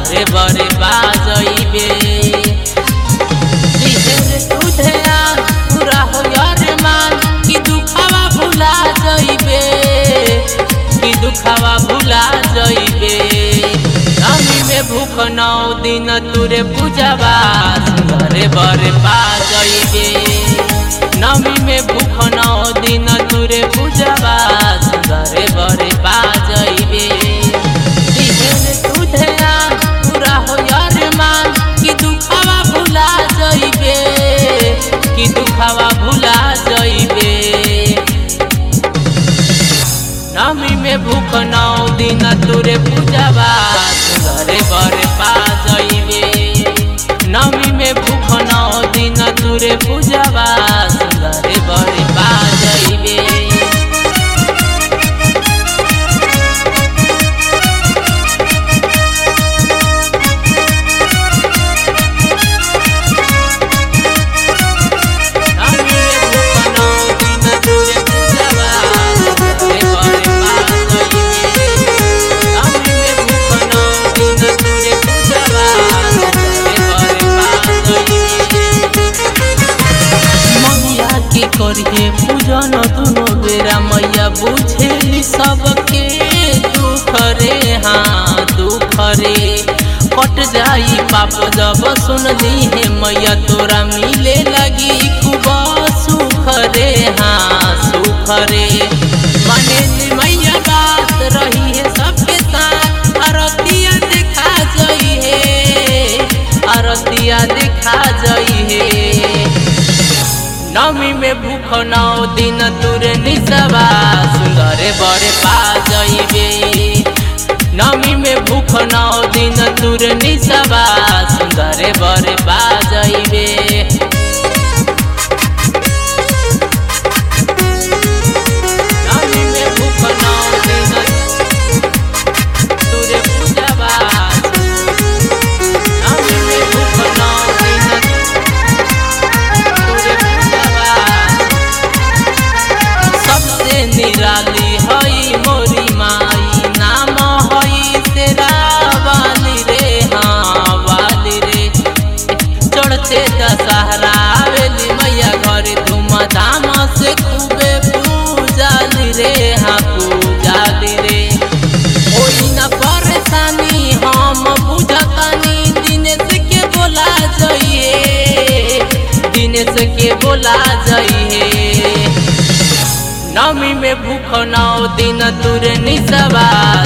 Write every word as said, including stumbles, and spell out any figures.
घरे बरे बाजइबे पूरा हो यार मान कि दुखावा भुला जइबे कि दुखावा भुला जइबे नमी में भूख नौ दिन तुरे पूजवा घरे बरे बाजइबे नमी में भूख नौ दिन तुरे पूजवा घरे बरे बाजइबे पूरा हो यार मान कि दुखावा भुला जइबे कि दुखावा भुला जइबे नमी में भूख नौ दिन तुरे पूजवा घरे बरे बाजइबे नमी में भूख नौ दिन तुरे पूजवा घरे बरे बाजइबे करिए पूजन दुनो बेरा मैया बुझेली सबके दुख रे हाँ दुख रे कट जाई पाप जब सुनली है मैया तोरा मिले लगी खूब सुख रे हाँ सुख रे माने मैया बात रही है सबके साथ आरतिया दिखा जई है आरतिया दिखा जई है नमी में भूख नौ दिन तुरे निसवा घरे बरे बाजइबे नमी में भूख नौ दिन तुरे निसवा घरे बरे बाजइबे नमी में भूख नौ दिन तुरे पूजवा नमी में भूख नौ दिन निराली हई मोरी माई नाम हई तेरा वाली रे हाँ वाली रे चढ़ते दशहरा आवेली मैया घरे धूमधाम से खूबे पूजाली रे हाँ पूजाली रे कोई न परेशानी हम बुझतानी दिनेश के बोला जाइए दिनेश के बोला जाइए नमी में भूख नौ दिन तुरे निसवा